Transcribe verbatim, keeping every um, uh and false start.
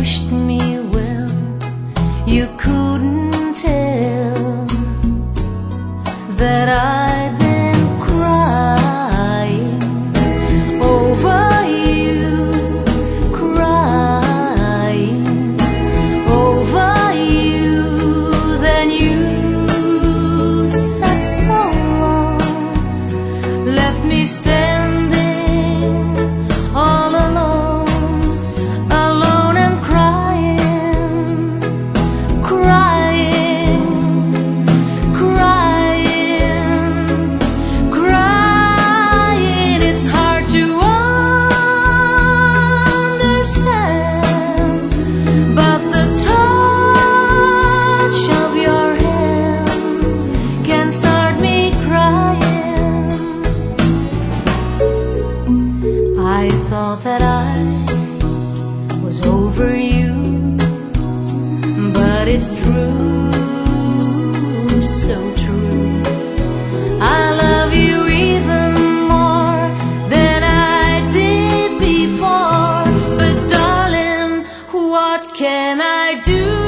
wished me well, you couldn't tell that I'd been crying over you, crying over you. Then you sat so long, left me standing all alone, alone and crying, crying, crying, crying. It's hard to understand, but the touch of your hand can start me crying. I thought that I was over you, but it's true, so true. I love you even more than I did before. But darling, what can I do?